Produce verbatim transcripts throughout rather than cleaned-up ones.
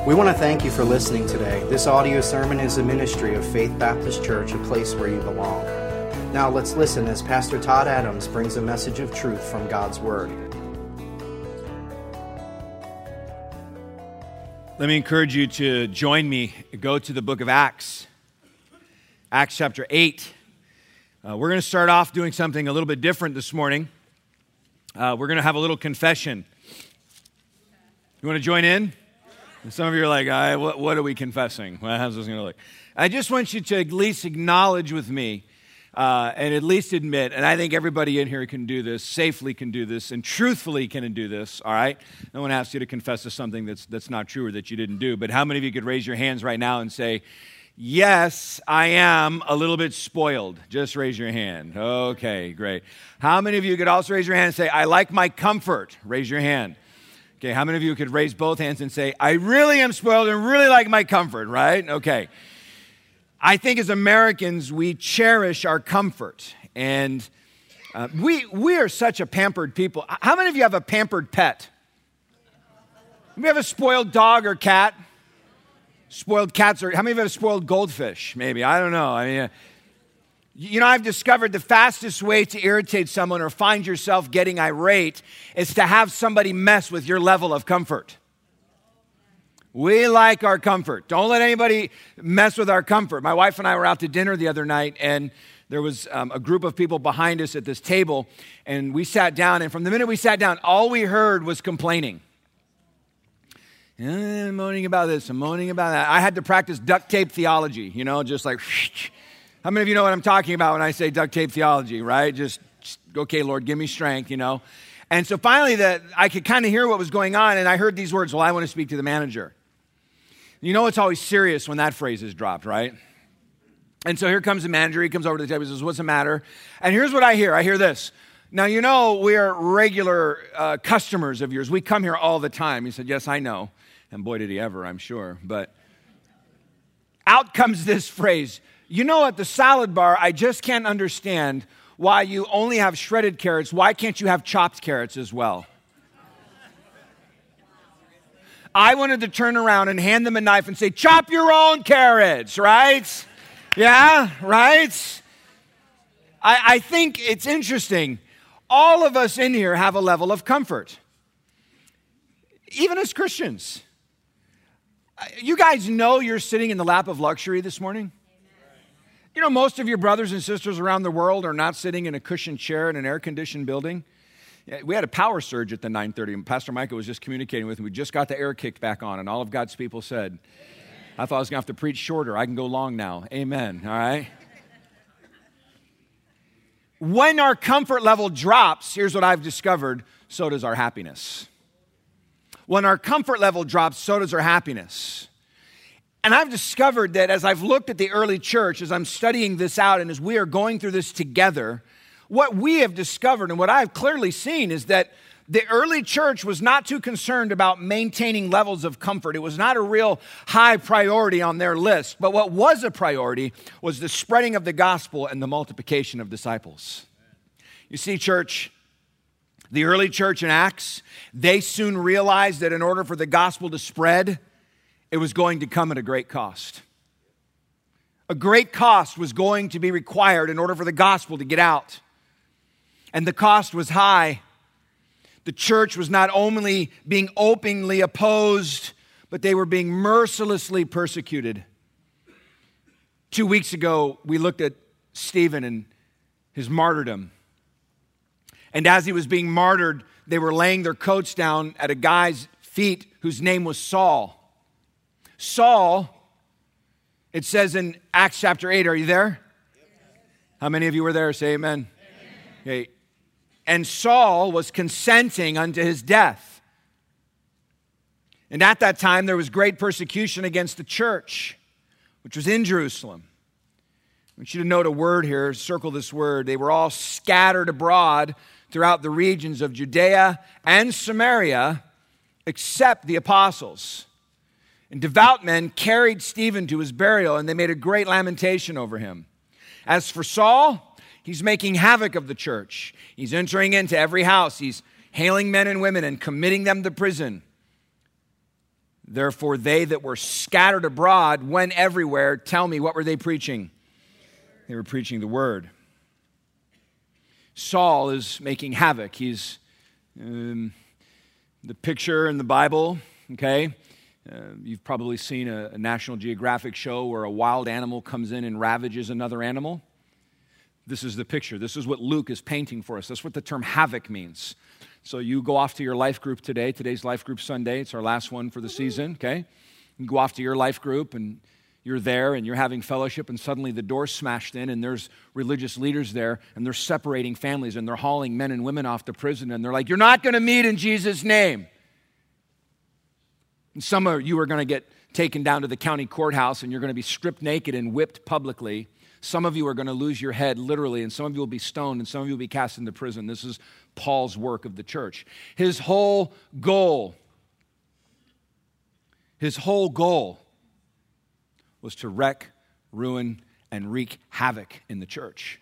We want to thank you for listening today. This audio sermon is a ministry of Faith Baptist Church, a place where you belong. Now let's listen as Pastor Todd Adams brings a message of truth from God's Word. Let me encourage you to join me. Go to the book of Acts, Acts chapter eight. Uh, we're going to start off doing something a little bit different this morning. Uh, we're going to have a little confession. You want to join in? Some of you are like, I, what, what are we confessing? Well, how's this going to look? I just want you to at least acknowledge with me uh, and at least admit, and I think everybody in here can do this, safely can do this, and truthfully can do this, all right? No one asks you to confess to something that's, that's not true or that you didn't do, but how many of you could raise your hands right now and say, yes, I am a little bit spoiled? Just raise your hand. Okay, great. How many of you could also raise your hand and say, I like my comfort? Raise your hand. Okay, how many of you could raise both hands and say, I really am spoiled and really like my comfort, right? Okay. I think as Americans, we cherish our comfort. And uh, we we are such a pampered people. How many of you have a pampered pet? Do you have a spoiled dog or cat? Spoiled cats, or how many of you have a spoiled goldfish? Maybe, I don't know. I mean, uh, you know, I've discovered the fastest way to irritate someone or find yourself getting irate is to have somebody mess with your level of comfort. We like our comfort. Don't let anybody mess with our comfort. My wife and I were out to dinner the other night, and there was um, a group of people behind us at this table, and we sat down, and from the minute we sat down, all we heard was complaining. Eh, moaning about this and moaning about that. I had to practice duct tape theology, you know, just like... How many of you know what I'm talking about when I say duct tape theology, right? Just, just okay, Lord, give me strength, you know. And so finally, that I could kind of hear what was going on, and I heard these words, well, I want to speak to the manager. You know it's always serious when that phrase is dropped, right? And so here comes the manager. He comes over to the table and says, what's the matter? And here's what I hear. I hear this. Now, you know we are regular uh, customers of yours. We come here all the time. He said, yes, I know. And boy, did he ever, I'm sure. But out comes this phrase. You know, at the salad bar, I just can't understand why you only have shredded carrots. Why can't you have chopped carrots as well? I wanted to turn around and hand them a knife and say, chop your own carrots, right? Yeah, right? I, I think it's interesting. All of us in here have a level of comfort, even as Christians. You guys know you're sitting in the lap of luxury this morning? You know, most of your brothers and sisters around the world are not sitting in a cushioned chair in an air-conditioned building. We had a power surge at the nine thirty, and Pastor Micah was just communicating with me. We just got the air kicked back on, and all of God's people said, Amen. I thought I was going to have to preach shorter. I can go long now. Amen, all right? When our comfort level drops, here's what I've discovered, so does our happiness. When our comfort level drops, so does our happiness. And I've discovered that as I've looked at the early church, as I'm studying this out, and as we are going through this together, what we have discovered and what I've clearly seen is that the early church was not too concerned about maintaining levels of comfort. It was not a real high priority on their list. But what was a priority was the spreading of the gospel and the multiplication of disciples. You see, church, the early church in Acts, they soon realized that in order for the gospel to spread, it was going to come at a great cost. A great cost was going to be required in order for the gospel to get out. And the cost was high. The church was not only being openly opposed, but they were being mercilessly persecuted. Two weeks ago, we looked at Stephen and his martyrdom. And as he was being martyred, they were laying their coats down at a guy's feet whose name was Saul. Saul, it says in Acts chapter eight, are you there? How many of you were there? Say amen. Amen. Okay. And Saul was consenting unto his death. And at that time, there was great persecution against the church, which was in Jerusalem. I want you to note a word here, circle this word. They were all scattered abroad throughout the regions of Judea and Samaria, except the apostles. And devout men carried Stephen to his burial, and they made a great lamentation over him. As for Saul, he's making havoc of the church. He's entering into every house. He's hailing men and women and committing them to prison. Therefore, they that were scattered abroad went everywhere. Tell me, what were they preaching? They were preaching the word. Saul is making havoc. He's um, the picture in the Bible, okay? Uh, you've probably seen a, a National Geographic show where a wild animal comes in and ravages another animal. This is the picture. This is what Luke is painting for us. That's what the term havoc means. So you go off to your life group today. Today's Life Group Sunday. It's our last one for the season, okay? You go off to your life group and you're there and you're having fellowship, and suddenly the door's smashed in and there's religious leaders there and they're separating families and they're hauling men and women off to prison, and they're like, you're not going to meet in Jesus' name. And some of you are going to get taken down to the county courthouse and you're going to be stripped naked and whipped publicly. Some of you are going to lose your head literally, and some of you will be stoned, and some of you will be cast into prison. This is Paul's work of the church. His whole goal, his whole goal was to wreck, ruin, and wreak havoc in the church.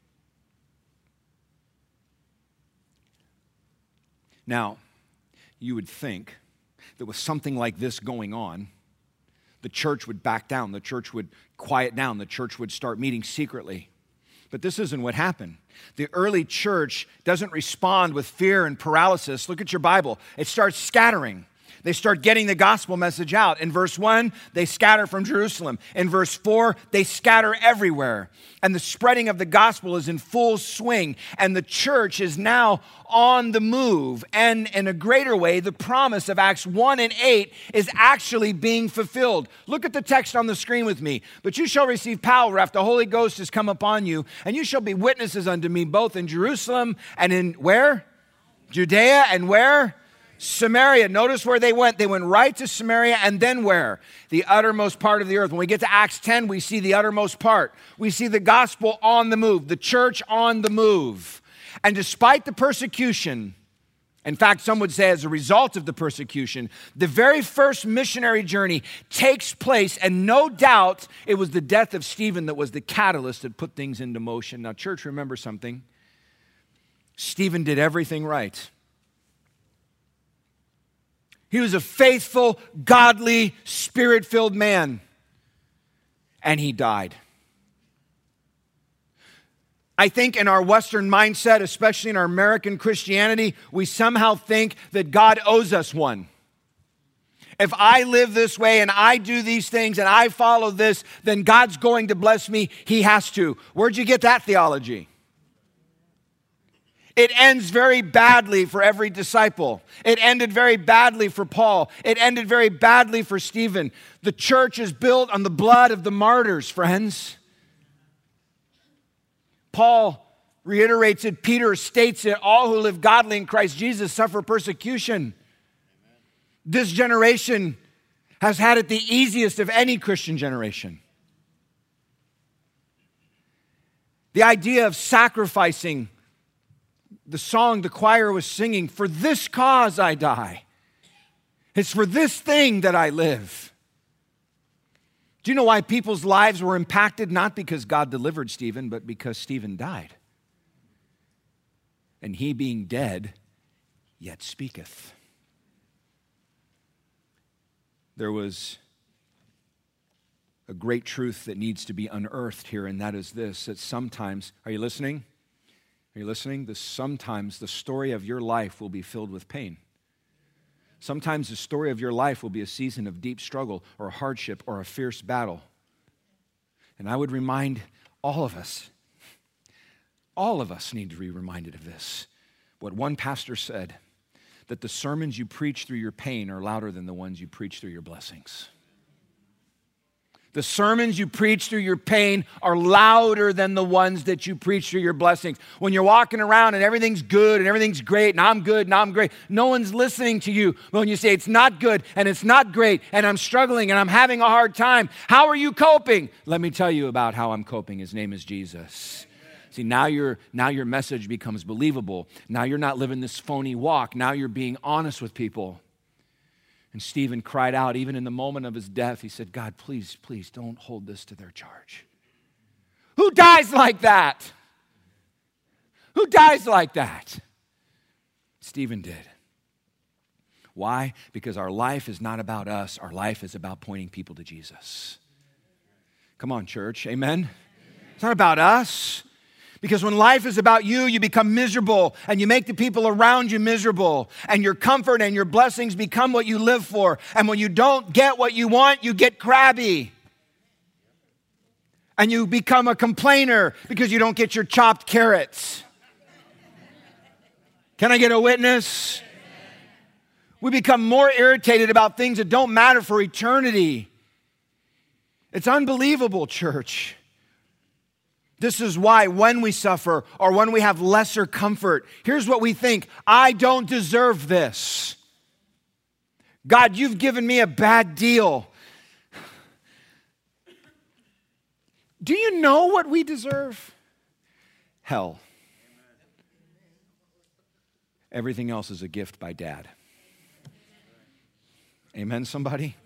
Now, you would think that with something like this going on, the church would back down, the church would quiet down, the church would start meeting secretly. But this isn't what happened. The early church doesn't respond with fear and paralysis. Look at your Bible. It starts scattering. They start getting the gospel message out. In verse one, they scatter from Jerusalem. In verse four, they scatter everywhere. And the spreading of the gospel is in full swing. And the church is now on the move. And in a greater way, the promise of Acts one and eight is actually being fulfilled. Look at the text on the screen with me. But you shall receive power after the Holy Ghost has come upon you, and you shall be witnesses unto me both in Jerusalem and in where? Judea and where? Samaria. Notice where they went. They went right to Samaria, and then where? The uttermost part of the earth. When we get to Acts ten, we see the uttermost part. We see the gospel on the move, the church on the move. And despite the persecution, in fact, some would say as a result of the persecution, the very first missionary journey takes place, and no doubt it was the death of Stephen that was the catalyst that put things into motion. Now, church, remember something. Stephen did everything right. He was a faithful, godly, spirit-filled man, and he died. I think in our Western mindset, especially in our American Christianity, we somehow think that God owes us one. If I live this way and I do these things and I follow this, then God's going to bless me. He has to. Where'd you get that theology? It ends very badly for every disciple. It ended very badly for Paul. It ended very badly for Stephen. The church is built on the blood of the martyrs, friends. Paul reiterates it. Peter states it. All who live godly in Christ Jesus suffer persecution. Amen. This generation has had it the easiest of any Christian generation. The idea of sacrificing, the song the choir was singing, for this cause I die. It's for this thing that I live. Do you know why people's lives were impacted? Not because God delivered Stephen, but because Stephen died. And he being dead, yet speaketh. There was a great truth that needs to be unearthed here, and that is this, that sometimes, are you listening? Are you listening? This, sometimes the story of your life will be filled with pain. Sometimes the story of your life will be a season of deep struggle or hardship or a fierce battle. And I would remind all of us, all of us need to be reminded of this. What one pastor said, that the sermons you preach through your pain are louder than the ones you preach through your blessings. The sermons you preach through your pain are louder than the ones that you preach through your blessings. When you're walking around and everything's good and everything's great and I'm good and I'm great, no one's listening to you. But when you say it's not good and it's not great and I'm struggling and I'm having a hard time, how are you coping? Let me tell you about how I'm coping. His name is Jesus. See, now your now your message becomes believable. Now you're not living this phony walk. Now you're being honest with people. And Stephen cried out, even in the moment of his death, he said, God, please, please don't hold this to their charge. Who dies like that? Who dies like that? Stephen did. Why? Because our life is not about us. Our life is about pointing people to Jesus. Come on, church. Amen? It's not about us. Because when life is about you, you become miserable and you make the people around you miserable. And your comfort and your blessings become what you live for. And when you don't get what you want, you get crabby. And you become a complainer because you don't get your chopped carrots. Can I get a witness? We become more irritated about things that don't matter for eternity. It's unbelievable, church. This is why when we suffer or when we have lesser comfort, here's what we think: I don't deserve this. God, you've given me a bad deal. Do you know what we deserve? Hell. Everything else is a gift by Dad. Amen, somebody?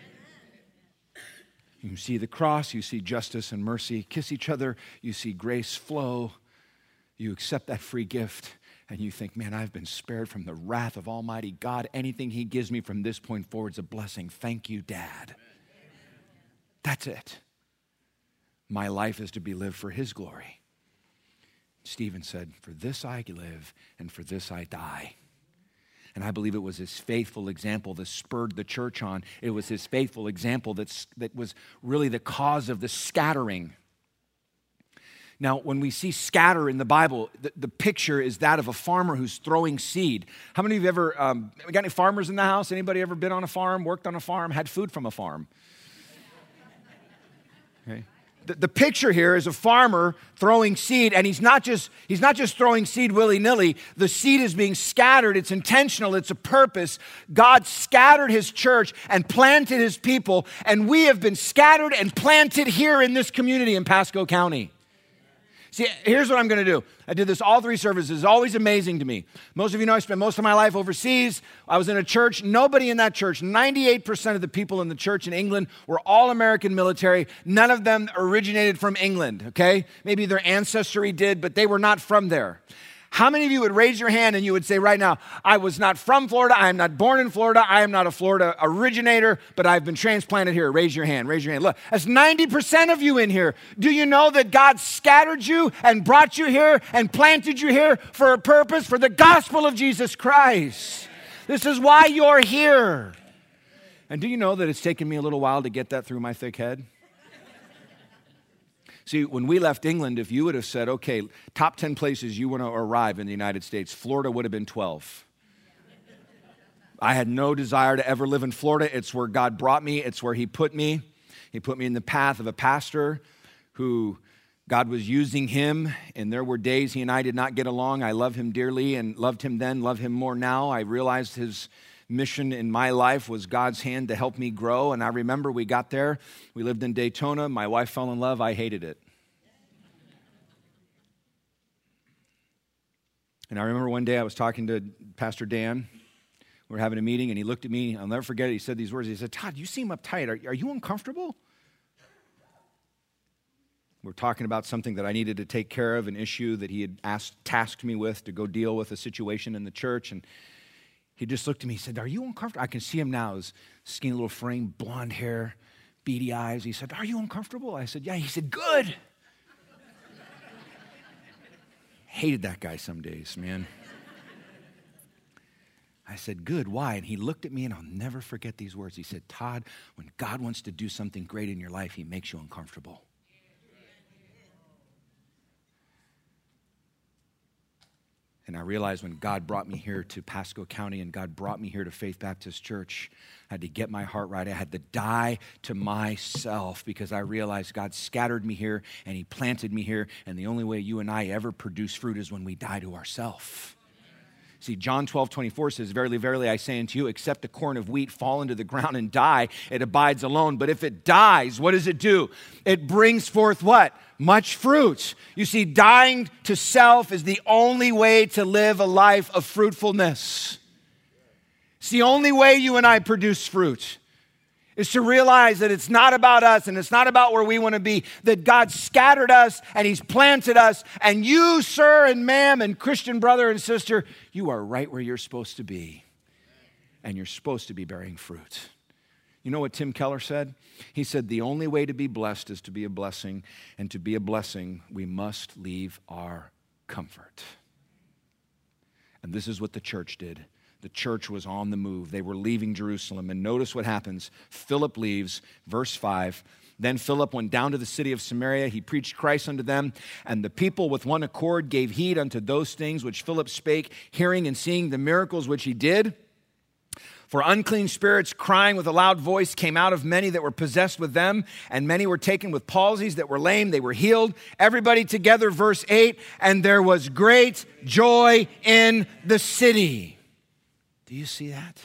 You see the cross, you see justice and mercy kiss each other, you see grace flow, you accept that free gift, and you think, man, I've been spared from the wrath of Almighty God. Anything He gives me from this point forward is a blessing. Thank you, Dad. That's it. My life is to be lived for His glory. Stephen said, for this I live, and for this I die. And I believe it was his faithful example that spurred the church on. It was his faithful example that's, that was really the cause of the scattering. Now, when we see scatter in the Bible, the, the picture is that of a farmer who's throwing seed. How many of you ever, um, we got any farmers in the house? Anybody ever been on a farm, worked on a farm, had food from a farm? Okay. The, the picture here is a farmer throwing seed, and he's not just he's not just throwing seed willy-nilly. The seed is being scattered. It's intentional. It's a purpose. God scattered His church and planted His people, and we have been scattered and planted here in this community in Pasco County. See, here's what I'm going to do. I did this all three services. It's always amazing to me. Most of you know I spent most of my life overseas. I was in a church. Nobody in that church, ninety-eight percent of the people in the church in England were all American military. None of them originated from England, okay? Maybe their ancestry did, but they were not from there. How many of you would raise your hand and you would say right now, I was not from Florida, I am not born in Florida, I am not a Florida originator, but I've been transplanted here. Raise your hand, raise your hand. Look, that's ninety percent of you in here. Do you know that God scattered you and brought you here and planted you here for a purpose, for the gospel of Jesus Christ? This is why you're here. And do you know that it's taken me a little while to get that through my thick head? See, when we left England, if you would have said, okay, top ten places you want to arrive in the United States, Florida would have been twelve. I had no desire to ever live in Florida. It's where God brought me. It's where He put me. He put me in the path of a pastor who God was using him, and there were days he and I did not get along. I love him dearly and loved him then, love him more now. I realized his mission in my life was God's hand to help me grow. And I remember we got there. We lived in Daytona. My wife fell in love. I hated it. And I remember one day I was talking to Pastor Dan. We were having a meeting, and he looked at me. I'll never forget it. He said these words. He said, Todd, you seem uptight. Are, are you uncomfortable? We're talking about something that I needed to take care of, an issue that he had asked, tasked me with to go deal with a situation in the church. And he just looked at me. He said, are you uncomfortable? I can see him now, his skinny little frame, blonde hair, beady eyes. He said, are you uncomfortable? I said, yeah. He said, good. Hated that guy some days, man. I said, good, why? And he looked at me, and I'll never forget these words. He said, Todd, when God wants to do something great in your life, He makes you uncomfortable. And I realized when God brought me here to Pasco County and God brought me here to Faith Baptist Church, I had to get my heart right. I had to die to myself because I realized God scattered me here and He planted me here. And the only way you and I ever produce fruit is when we die to ourselves. See, John twelve twenty-four says, verily, verily, I say unto you, except a corn of wheat fall into the ground and die, it abides alone. But if it dies, what does it do? It brings forth what? Much fruit. You see, dying to self is the only way to live a life of fruitfulness. It's the only way you and I produce fruit. Is to realize that it's not about us and it's not about where we want to be, that God scattered us and He's planted us, and you, sir and ma'am, and Christian brother and sister, you are right where you're supposed to be. and you're supposed to be bearing fruit. You know what Tim Keller said? He said, the only way to be blessed is to be a blessing, and to be a blessing, we must leave our comfort. And this is what the church did. The church was on the move. They were leaving Jerusalem. And notice what happens. Philip leaves, verse five. Then Philip went down to the city of Samaria. He preached Christ unto them. And the people with one accord gave heed unto those things which Philip spake, hearing and seeing the miracles which he did. For unclean spirits, crying with a loud voice, came out of many that were possessed with them, and many were taken with palsies that were lame. They were healed. Everybody together, verse eight, and there was great joy in the city. Do you see that?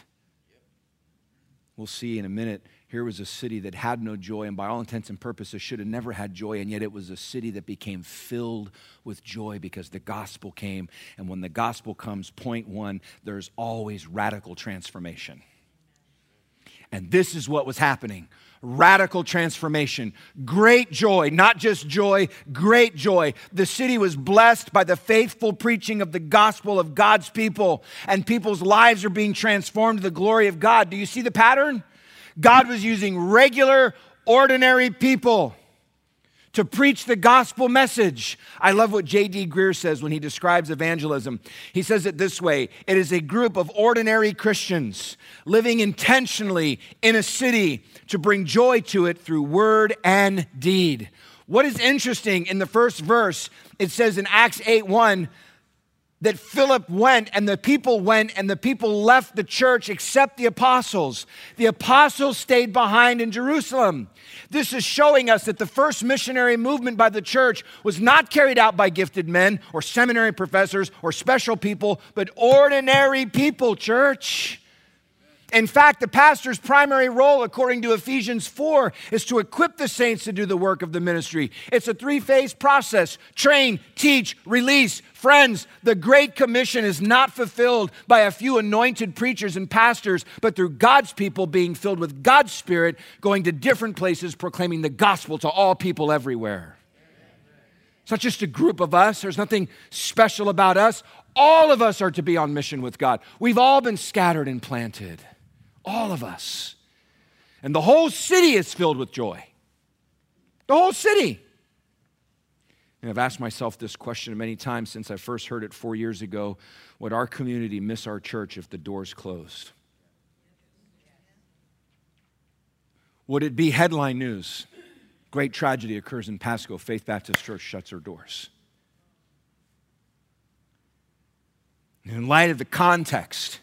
We'll see in a minute. Here was a city that had no joy, and by all intents and purposes should have never had joy, and yet it was a city that became filled with joy because the gospel came. And when the gospel comes, point one, there's always radical transformation. And this is what was happening. Radical transformation. Great joy, not just joy, great joy. The city was blessed by the faithful preaching of the gospel of God's people, and people's lives are being transformed to the glory of God. Do you see the pattern? God was using regular, ordinary people to preach the gospel message. I love what J D Greer says when he describes evangelism. He says it this way: it is a group of ordinary Christians living intentionally in a city to bring joy to it through word and deed. What is interesting, in the first verse, it says in Acts eight one, that Philip went and the people went and the people left the church except the apostles. The apostles stayed behind in Jerusalem. This is showing us that the first missionary movement by the church was not carried out by gifted men or seminary professors or special people, but ordinary people, church. In fact, the pastor's primary role, according to Ephesians four, is to equip the saints to do the work of the ministry. It's a three-phase process: train, teach, release. Friends, the Great Commission is not fulfilled by a few anointed preachers and pastors, but through God's people being filled with God's Spirit, going to different places, proclaiming the gospel to all people everywhere. It's not just a group of us. There's nothing special about us. All of us are to be on mission with God. We've all been scattered and planted. All of us. And the whole city is filled with joy. The whole city. And I've asked myself this question many times since I first heard it four years ago. Would our community miss our church if the doors closed? Would it be headline news? Great tragedy occurs in Pasco. Faith Baptist Church shuts her doors. In light of the context,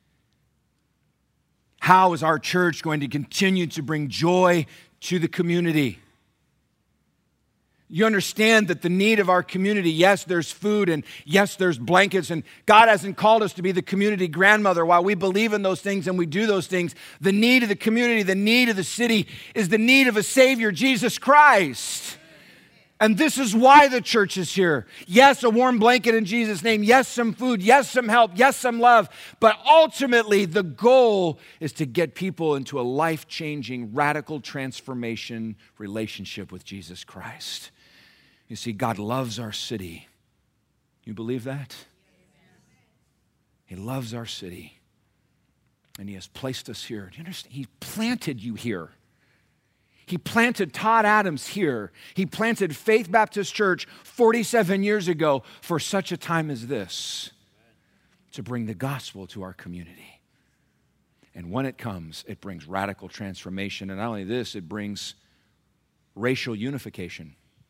how is our church going to continue to bring joy to the community? You understand that the need of our community, yes, there's food, and yes, there's blankets, and God hasn't called us to be the community grandmother. While we believe in those things and we do those things, the need of the community, the need of the city is the need of a Savior, Jesus Christ. And this is why the church is here. Yes, a warm blanket in Jesus' name. Yes, some food. Yes, some help. Yes, some love. But ultimately, the goal is to get people into a life-changing, radical transformation relationship with Jesus Christ. You see, God loves our city. You believe that? He loves our city. And He has placed us here. Do you understand? He planted you here. He planted Todd Adams here. He planted Faith Baptist Church forty-seven years ago for such a time as this, to bring the gospel to our community. And when it comes, it brings radical transformation. And not only this, it brings racial unification.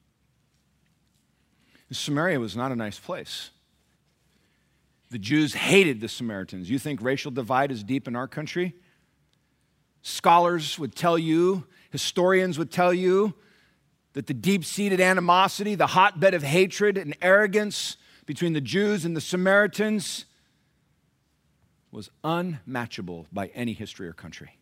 Samaria was not a nice place. The Jews hated the Samaritans. You think racial divide is deep in our country? Scholars would tell you, historians would tell you, that the deep-seated animosity, the hotbed of hatred and arrogance between the Jews and the Samaritans was unmatchable by any history or country.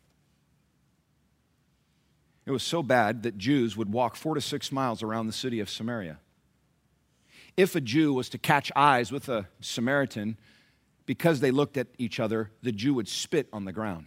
It was so bad that Jews would walk four to six miles around the city of Samaria. If a Jew was to catch eyes with a Samaritan, because they looked at each other, the Jew would spit on the ground.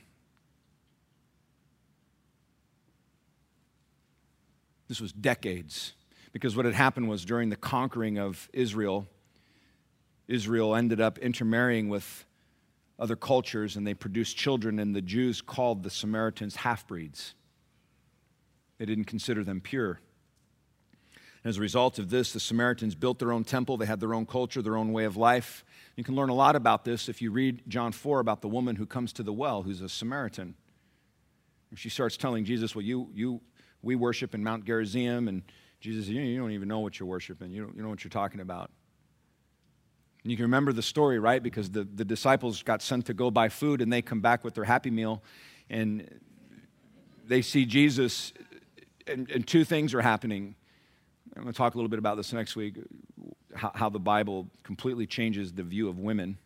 This was decades, because what had happened was during the conquering of Israel, Israel ended up intermarrying with other cultures, and they produced children, and the Jews called the Samaritans half-breeds. They didn't consider them pure. And as a result of this, the Samaritans built their own temple. They had their own culture, their own way of life. You can learn a lot about this if you read John four about the woman who comes to the well, who's a Samaritan. She starts telling Jesus, well, you, you, we worship in Mount Gerizim, and Jesus says, you, you don't even know what you're worshiping. You don't, you know what you're talking about. And you can remember the story, right? Because the, the disciples got sent to go buy food, and they come back with their Happy Meal, and they see Jesus, and, and two things are happening. I'm going to talk a little bit about this next week, how, how the Bible completely changes the view of women.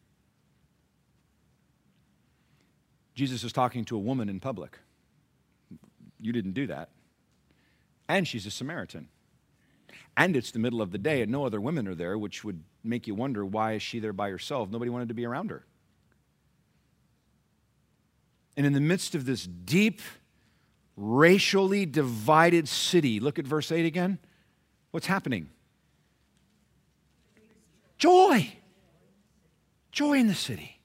Jesus is talking to a woman in public. You didn't do that. And she's a Samaritan. And it's the middle of the day, and no other women are there, which would make you wonder, why is she there by herself? Nobody wanted to be around her. And in the midst of this deep, racially divided city, look at verse eight again. What's happening? Joy. Joy in the city.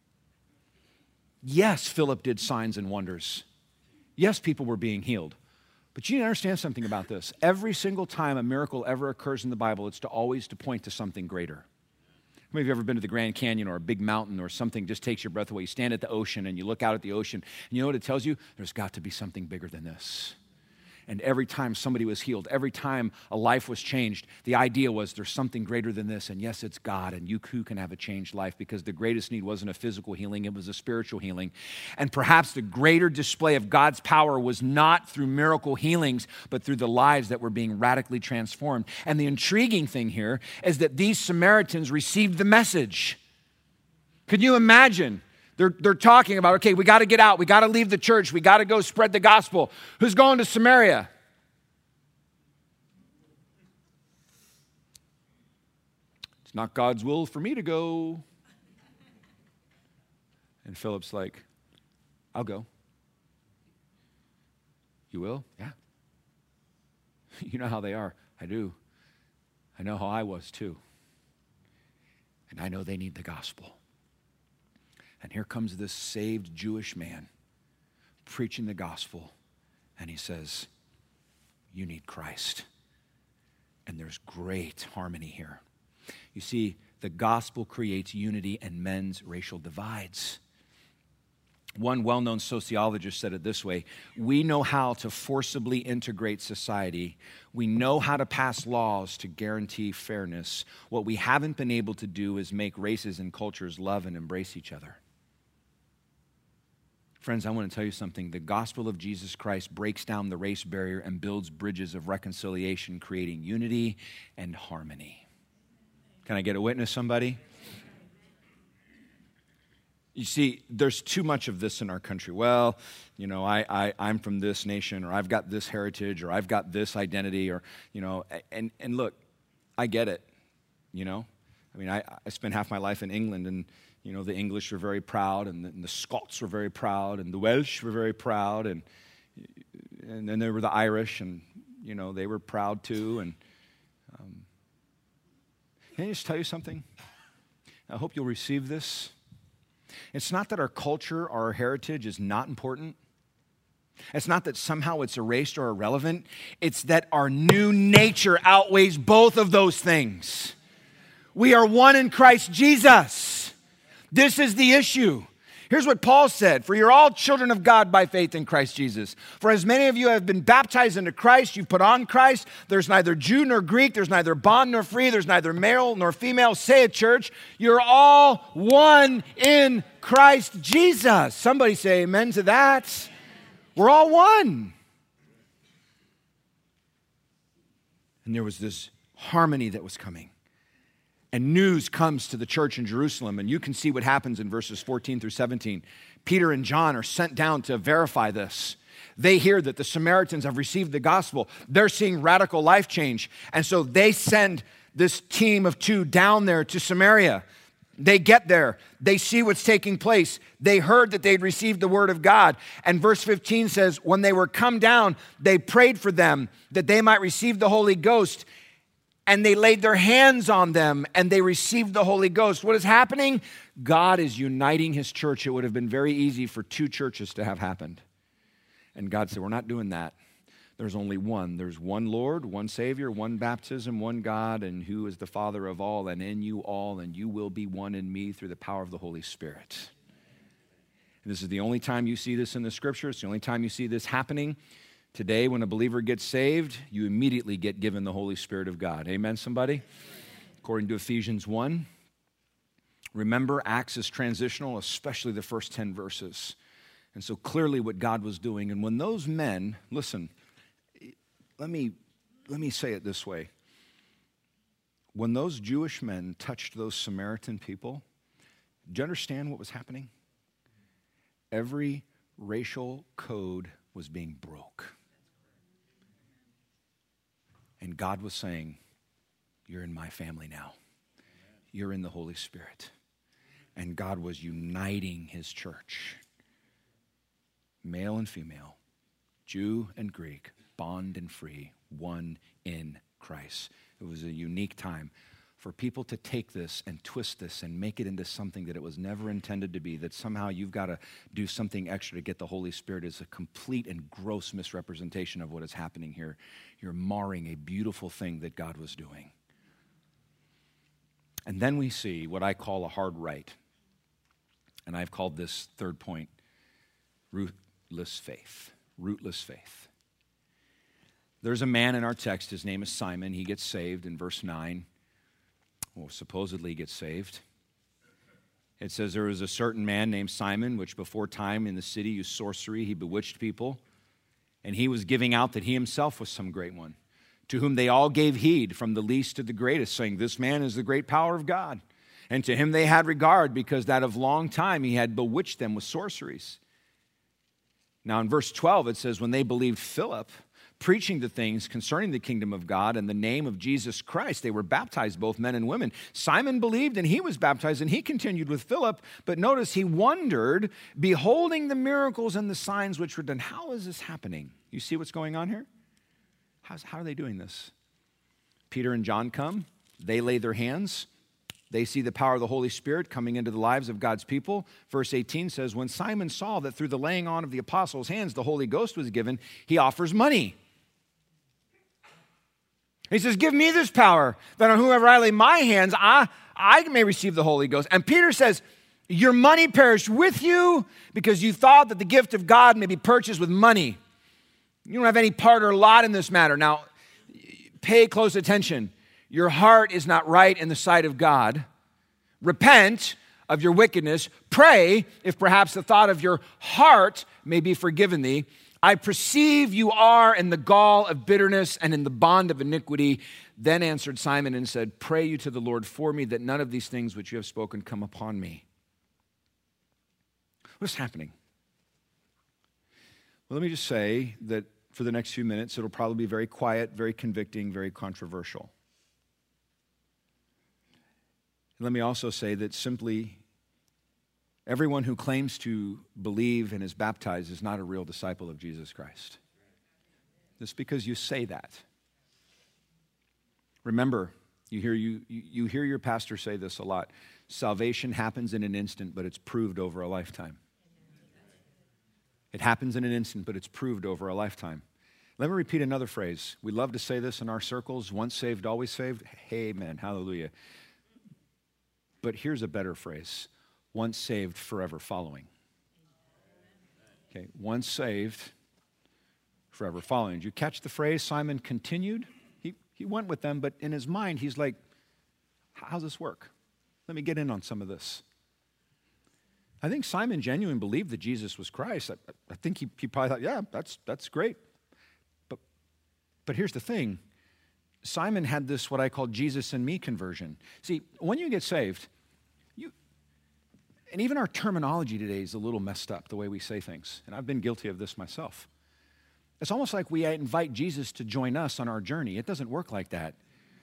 Yes, Philip did signs and wonders. Yes, people were being healed. But you need to understand something about this. Every single time a miracle ever occurs in the Bible, it's to always to point to something greater. How many of you have ever been to the Grand Canyon or a big mountain or something just takes your breath away? You stand at the ocean and you look out at the ocean, and you know what it tells you? There's got to be something bigger than this. And every time somebody was healed, every time a life was changed, the idea was there's something greater than this. And yes, it's God, and you too can have a changed life, because the greatest need wasn't a physical healing, it was a spiritual healing. And perhaps the greater display of God's power was not through miracle healings, but through the lives that were being radically transformed. And the intriguing thing here is that these Samaritans received the message. Can you imagine? They're, they're talking about, okay, we got to get out. We got to leave the church. We got to go spread the gospel. Who's going to Samaria? It's not God's will for me to go. And Philip's like, I'll go. You will? Yeah. You know how they are. I do. I know how I was too. And I know they need the gospel. And here comes this saved Jewish man preaching the gospel. And he says, you need Christ. And there's great harmony here. You see, the gospel creates unity and mends racial divides. One well-known sociologist said it this way: we know how to forcibly integrate society. We know how to pass laws to guarantee fairness. What we haven't been able to do is make races and cultures love and embrace each other. Friends, I want to tell you something. The gospel of Jesus Christ breaks down the race barrier and builds bridges of reconciliation, creating unity and harmony. Can I get a witness, somebody? You see, there's too much of this in our country. Well, you know, I, I, I'm from this nation, or I've got this heritage, or I've got this identity, or, you know, and, and look, I get it, you know. I mean, I, I spent half my life in England, and you know, the English were very proud, and the, and the Scots were very proud, and the Welsh were very proud, and and then there were the Irish, and, you know, they were proud too. And um, can I just tell you something? I hope you'll receive this. It's not that our culture or our heritage is not important. It's not that somehow it's erased or irrelevant. It's that our new nature outweighs both of those things. We are one in Christ Jesus. This is the issue. Here's what Paul said: for you're all children of God by faith in Christ Jesus. For as many of you have been baptized into Christ, you've put on Christ. There's neither Jew nor Greek. There's neither bond nor free. There's neither male nor female. Say it, church. You're all one in Christ Jesus. Somebody say amen to that. We're all one. And there was this harmony that was coming. And news comes to the church in Jerusalem, and you can see what happens in verses fourteen through seventeen. Peter and John are sent down to verify this. They hear that the Samaritans have received the gospel. They're seeing radical life change. And so they send this team of two down there to Samaria. They get there. They see what's taking place. They heard that they'd received the word of God. And verse fifteen says, when they were come down, they prayed for them that they might receive the Holy Ghost. and they laid their hands on them, and they received the Holy Ghost. What is happening? God is uniting his church. It would have been very easy for two churches to have happened. And God said, we're not doing that. There's only one. There's one Lord, one Savior, one baptism, one God, and who is the Father of all, and in you all, and you will be one in me through the power of the Holy Spirit. And this is the only time you see this in the Scripture. It's the only time you see this happening. Today, when a believer gets saved, you immediately get given the Holy Spirit of God. Amen, somebody? According to Ephesians one, remember, Acts is transitional, especially the first ten verses. And so clearly what God was doing. And when those men, listen, let me, let me say it this way. When those Jewish men touched those Samaritan people, do you understand what was happening? Every racial code was being broke. And God was saying, you're in my family now. You're in the Holy Spirit. And God was uniting his church. Male and female, Jew and Greek, bond and free, one in Christ. It was a unique time for people to take this and twist this and make it into something that it was never intended to be, that somehow you've got to do something extra to get the Holy Spirit is a complete and gross misrepresentation of what is happening here. You're marring a beautiful thing that God was doing. And then we see what I call a hard right. And I've called this third point, rootless faith. Rootless faith. There's a man in our text, his name is Simon. He gets saved in verse nine. Well, supposedly gets saved. It says there was a certain man named Simon, which before time in the city used sorcery. He bewitched people. And he was giving out that he himself was some great one, to whom they all gave heed, from the least to the greatest, saying, this man is the great power of God. And to him they had regard, because that of long time he had bewitched them with sorceries. Now in verse twelve it says, when they believed Philip, preaching the things concerning the kingdom of God and the name of Jesus Christ, they were baptized, both men and women. Simon believed and he was baptized, and he continued with Philip. But notice he wondered, beholding the miracles and the signs which were done. How is this happening? You see what's going on here? How's, how are they doing this? Peter and John come. They lay their hands. They see the power of the Holy Spirit coming into the lives of God's people. Verse eighteen says, when Simon saw that through the laying on of the apostles' hands the Holy Ghost was given, he offers money. He says, give me this power, that on whoever I lay my hands, I, I may receive the Holy Ghost. And Peter says, your money perished with you because you thought that the gift of God may be purchased with money. You don't have any part or lot in this matter. Now, pay close attention. Your heart is not right in the sight of God. Repent of your wickedness. Pray if perhaps the thought of your heart may be forgiven thee. I perceive you are in the gall of bitterness and in the bond of iniquity. Then answered Simon and said, pray you to the Lord for me, that none of these things which you have spoken come upon me. What's happening? Well, let me just say that for the next few minutes, it'll probably be very quiet, very convicting, very controversial. And let me also say that simply everyone who claims to believe and is baptized is not a real disciple of Jesus Christ. Just because you say that. Remember, you hear, you, you hear your pastor say this a lot. Salvation happens in an instant, but it's proved over a lifetime. It happens in an instant, but it's proved over a lifetime. Let me repeat another phrase. We love to say this in our circles, once saved, always saved. Amen, hallelujah. But here's a better phrase. Once saved, forever following. Okay, once saved, forever following. Did you catch the phrase? Simon continued. He, he went with them, but in his mind, he's like, how's this work? Let me get in on some of this. I think Simon genuinely believed that Jesus was Christ. I, I think he, he probably thought, yeah, that's, that's great. But, but here's the thing. Simon had this, what I call Jesus and me conversion. See, when you get saved, you, and even our terminology today is a little messed up, the way we say things. And I've been guilty of this myself. It's almost like we invite Jesus to join us on our journey. It doesn't work like that.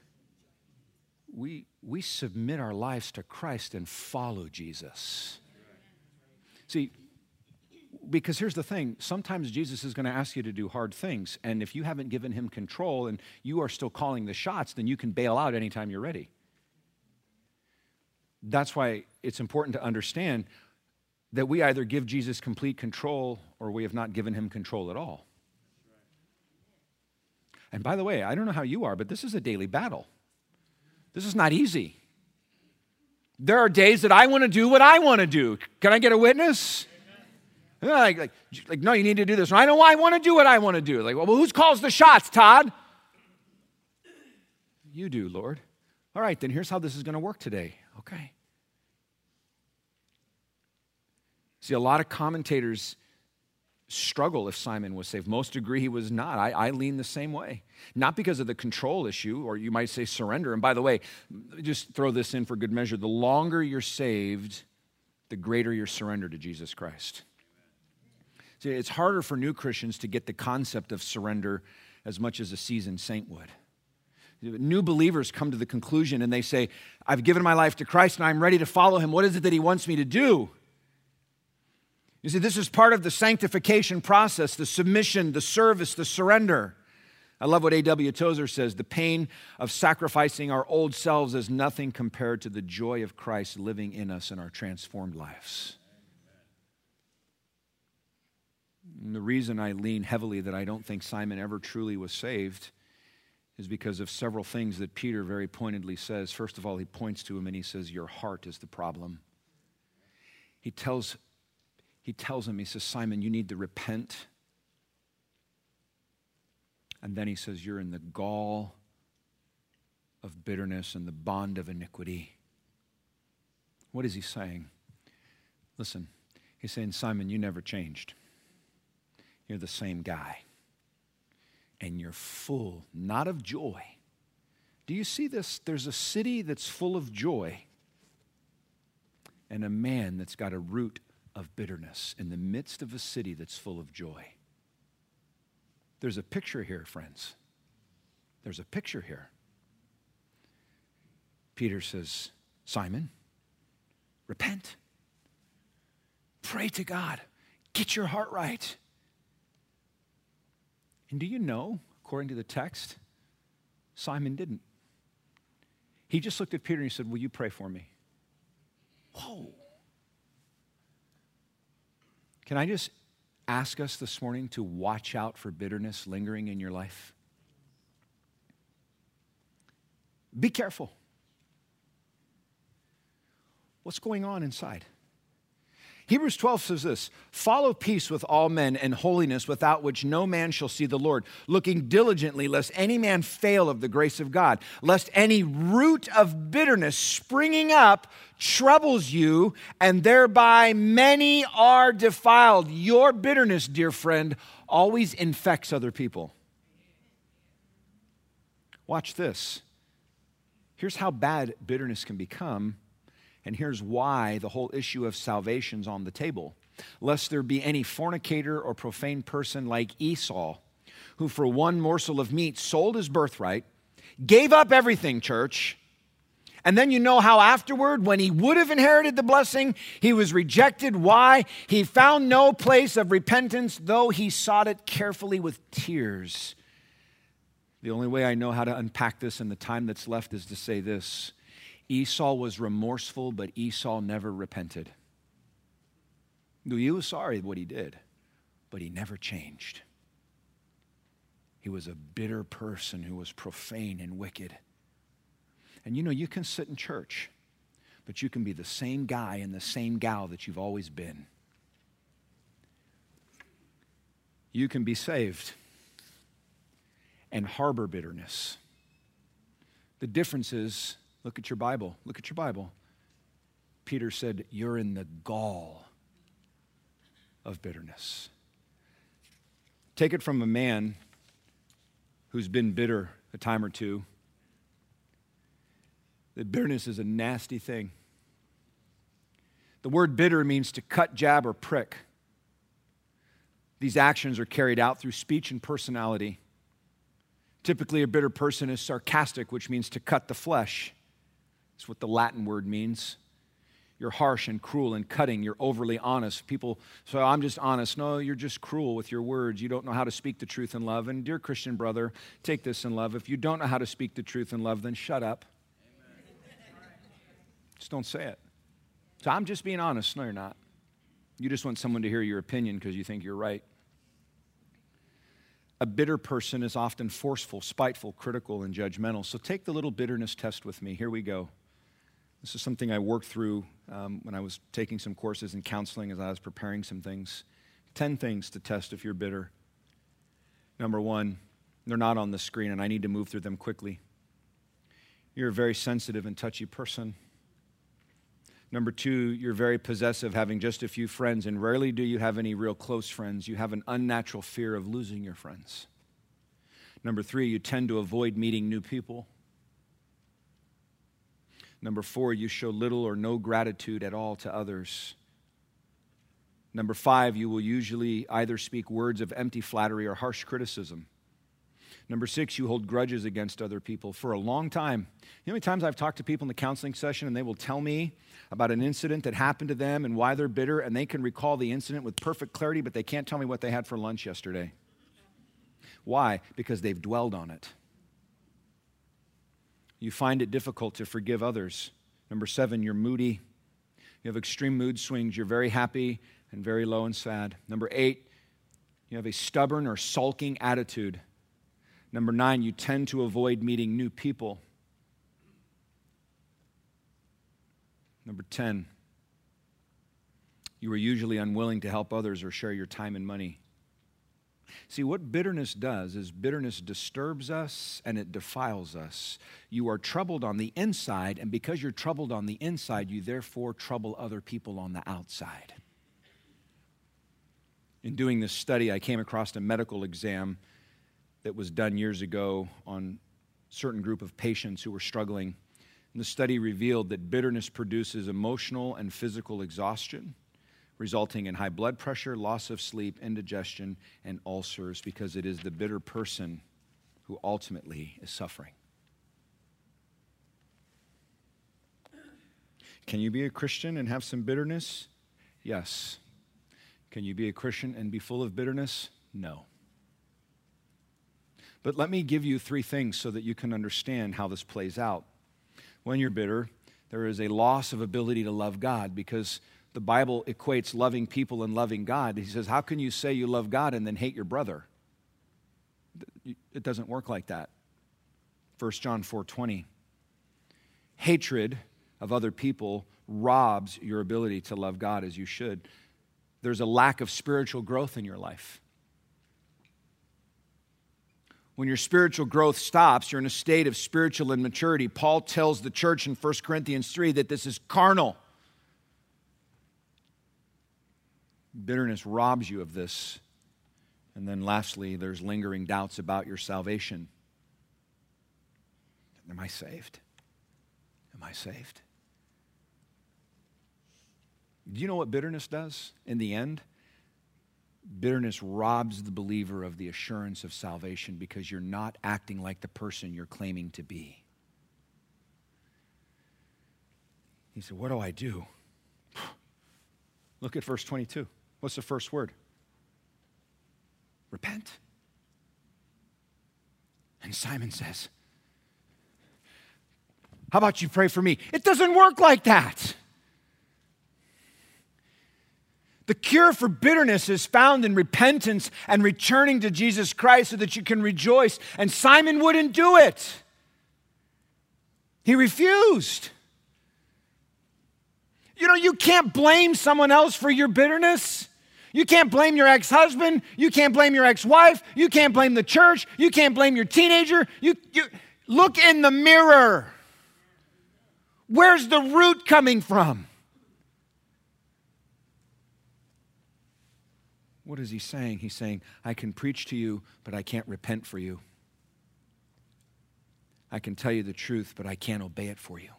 We, we submit our lives to Christ and follow Jesus. See, because here's the thing, sometimes Jesus is going to ask you to do hard things, and if you haven't given him control and you are still calling the shots, then you can bail out anytime you're ready. That's why it's important to understand that we either give Jesus complete control or we have not given him control at all. And by the way, I don't know how you are, but this is a daily battle. This is not easy. There are days that I want to do what I want to do. Can I get a witness? Like, like, like, no, you need to do this. I know I want to do what I want to do. Like, well, who calls the shots, Todd? You do, Lord. All right, then here's how this is going to work today. Okay. See, a lot of commentators struggle if Simon was saved. Most agree he was not. I, I lean the same way. Not because of the control issue, or you might say surrender. And by the way, just throw this in for good measure. The longer you're saved, the greater your surrender to Jesus Christ. See, it's harder for new Christians to get the concept of surrender as much as a seasoned saint would. New believers come to the conclusion and they say, I've given my life to Christ and I'm ready to follow him. What is it that he wants me to do? You see, this is part of the sanctification process, the submission, the service, the surrender. I love what A W Tozer says, the pain of sacrificing our old selves is nothing compared to the joy of Christ living in us in our transformed lives. And the reason I lean heavily that I don't think Simon ever truly was saved is because of several things that Peter very pointedly says. First of all, he points to him and he says, your heart is the problem. He tells, he tells him, he says, Simon, you need to repent. And then he says, you're in the gall of bitterness and the bond of iniquity. What is he saying? Listen, he's saying, Simon, you never changed. You're the same guy. And you're full, not of joy. Do you see this? There's a city that's full of joy and a man that's got a root of bitterness in the midst of a city that's full of joy. There's a picture here, friends. There's a picture here. Peter says, Simon, repent. Pray to God. Get your heart right. And do you know, according to the text, Simon didn't. He just looked at Peter and he said, will you pray for me? Whoa. Can I just ask us this morning to watch out for bitterness lingering in your life? Be careful. What's going on inside? Hebrews twelve says this, follow peace with all men and holiness without which no man shall see the Lord, looking diligently lest any man fail of the grace of God, lest any root of bitterness springing up troubles you, and thereby many are defiled. Your bitterness, dear friend, always infects other people. Watch this. Here's how bad bitterness can become. And here's why the whole issue of salvation's on the table. Lest there be any fornicator or profane person like Esau, who for one morsel of meat sold his birthright, gave up everything, church. And then you know how afterward, when he would have inherited the blessing, he was rejected. Why? He found no place of repentance, though he sought it carefully with tears. The only way I know how to unpack this in the time that's left is to say this. Esau was remorseful, but Esau never repented. He was sorry what he did, but he never changed. He was a bitter person who was profane and wicked. And you know, you can sit in church, but you can be the same guy and the same gal that you've always been. You can be saved and harbor bitterness. The difference is, look at your Bible. Look at your Bible. Peter said, you're in the gall of bitterness. Take it from a man who's been bitter a time or two. That bitterness is a nasty thing. The word bitter means to cut, jab, or prick. These actions are carried out through speech and personality. Typically, a bitter person is sarcastic, which means to cut the flesh. That's what the Latin word means. You're harsh and cruel and cutting. You're overly honest. People say, I'm just honest. No, you're just cruel with your words. You don't know how to speak the truth in love. And dear Christian brother, take this in love. If you don't know how to speak the truth in love, then shut up. Just don't say it. So I'm just being honest. No, you're not. You just want someone to hear your opinion because you think you're right. A bitter person is often forceful, spiteful, critical, and judgmental. So take the little bitterness test with me. Here we go. This is something I worked through um, when I was taking some courses in counseling as I was preparing some things. Ten things to test if you're bitter. Number one, they're not on the screen, and I need to move through them quickly. You're a very sensitive and touchy person. Number two, you're very possessive, having just a few friends, and rarely do you have any real close friends. You have an unnatural fear of losing your friends. Number three, you tend to avoid meeting new people. Number four, you show little or no gratitude at all to others. Number five, you will usually either speak words of empty flattery or harsh criticism. Number six, you hold grudges against other people for a long time. You know how many times I've talked to people in the counseling session and they will tell me about an incident that happened to them and why they're bitter, and they can recall the incident with perfect clarity, but they can't tell me what they had for lunch yesterday. Why? Because they've dwelled on it. You find it difficult to forgive others. Number seven, you're moody. You have extreme mood swings. You're very happy and very low and sad. Number eight, you have a stubborn or sulking attitude. Number nine, you tend to avoid meeting new people. Number ten, you are usually unwilling to help others or share your time and money. See, what bitterness does is bitterness disturbs us and it defiles us. You are troubled on the inside, and because you're troubled on the inside, you therefore trouble other people on the outside. In doing this study, I came across a medical exam that was done years ago on a certain group of patients who were struggling. And the study revealed that bitterness produces emotional and physical exhaustion, resulting in high blood pressure, loss of sleep, indigestion, and ulcers, because it is the bitter person who ultimately is suffering. Can you be a Christian and have some bitterness? Yes. Can you be a Christian and be full of bitterness? No. But let me give you three things so that you can understand how this plays out. When you're bitter, there is a loss of ability to love God, because the Bible equates loving people and loving God. He says, how can you say you love God and then hate your brother? It doesn't work like that. First John four twenty. Hatred of other people robs your ability to love God as you should. There's a lack of spiritual growth in your life. When your spiritual growth stops, you're in a state of spiritual immaturity. Paul tells the church in First Corinthians three that this is carnal. Bitterness robs you of this. And then lastly, there's lingering doubts about your salvation. Am I saved? Am I saved? Do you know what bitterness does in the end? Bitterness robs the believer of the assurance of salvation because you're not acting like the person you're claiming to be. He said, what do I do? Look at verse twenty-two. What's the first word? Repent. And Simon says, how about you pray for me? It doesn't work like that. The cure for bitterness is found in repentance and returning to Jesus Christ so that you can rejoice. And Simon wouldn't do it. He refused. You know, you can't blame someone else for your bitterness. You can't blame your ex-husband. You can't blame your ex-wife. You can't blame the church. You can't blame your teenager. You, you look in the mirror. Where's the root coming from? What is he saying? He's saying, I can preach to you, but I can't repent for you. I can tell you the truth, but I can't obey it for you.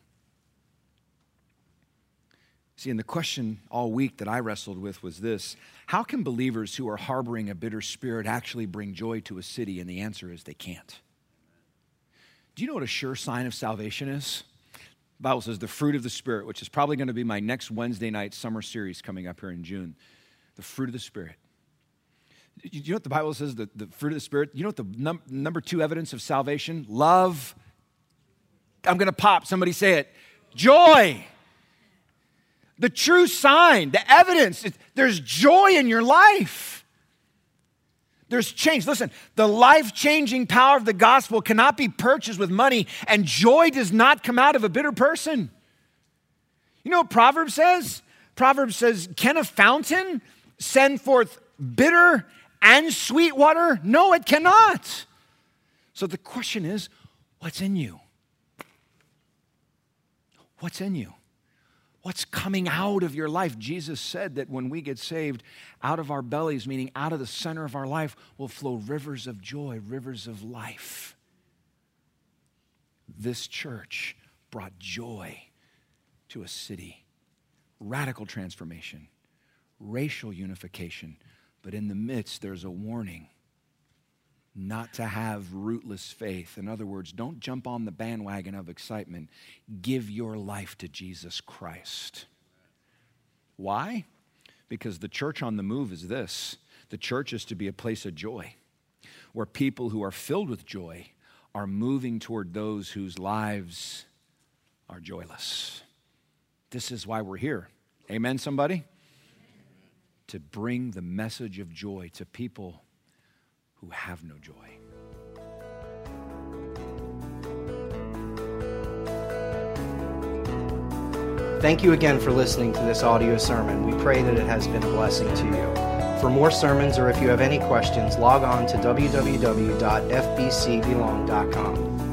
See, and the question all week that I wrestled with was this: how can believers who are harboring a bitter spirit actually bring joy to a city? And the answer is they can't. Do you know what a sure sign of salvation is? The Bible says the fruit of the Spirit, which is probably going to be my next Wednesday night summer series coming up here in June. The fruit of the Spirit. You know what the Bible says, the, the fruit of the Spirit? You know what the num- number two evidence of salvation? Love. I'm going to pop. Somebody say it. Joy. The true sign, the evidence, it, there's joy in your life. There's change. Listen, the life-changing power of the gospel cannot be purchased with money, and joy does not come out of a bitter person. You know what Proverbs says? Proverbs says, can a fountain send forth bitter and sweet water? No, it cannot. So the question is, what's in you? What's in you? What's coming out of your life? Jesus said that when we get saved, out of our bellies, meaning out of the center of our life, will flow rivers of joy, rivers of life. This church brought joy to a city. Radical transformation, racial unification, but in the midst, there's a warning not to have rootless faith. In other words, don't jump on the bandwagon of excitement. Give your life to Jesus Christ. Why? Because the church on the move is this. The church is to be a place of joy, where people who are filled with joy are moving toward those whose lives are joyless. This is why we're here. Amen, somebody? To bring the message of joy to people who have no joy. Thank you again for listening to this audio sermon. We pray that it has been a blessing to you. For more sermons, or if you have any questions, log on to w w w dot f b c belong dot com.